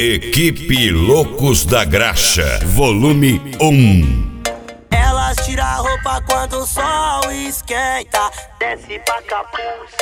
Equipe Loucos da Graxa, volume 1. Elas tiram a roupa quando o sol esquenta, desce pra Capu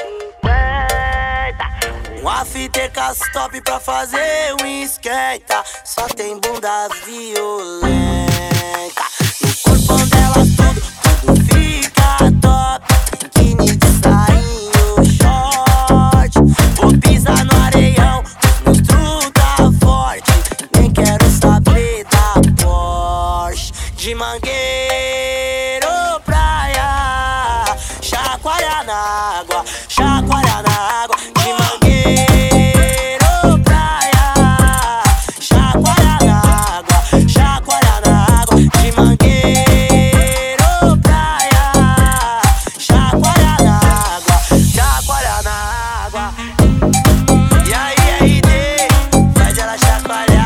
50. Um after top pra fazer um esquenta, só tem bunda violenta. No corpão delas tudo fica top, biquíni de sainho, short. Vou pisar no areião, os meus tá forte, nem quero saber da Porsche. De Mangueiro praia, chacoalha na água, chacoalha na água. De Mangueiro praia, chacoalha na água, chacoalha na água. De Mangueiro praia, chacoalha na água, chacoalha na água. E aí, faz ela chacoalhar.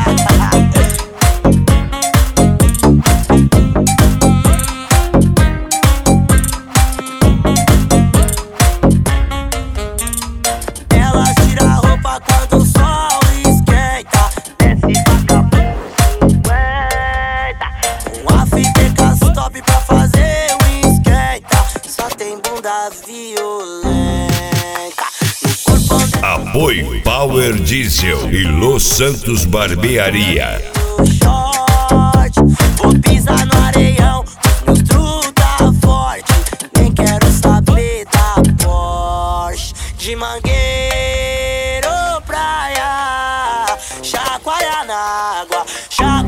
Elas tiram a roupa quando o sol esquenta, desce pra Capu 50. Um after top pra fazer um esquenta, só tem bunda violenta. No corpão Apoio Power Diesel e Los Santos Barbearia. short. Vou pisar no areião, os meus tá forte, nem quero saber da Porsche. De Mangueiro praia, chacoalha na água, chacoalha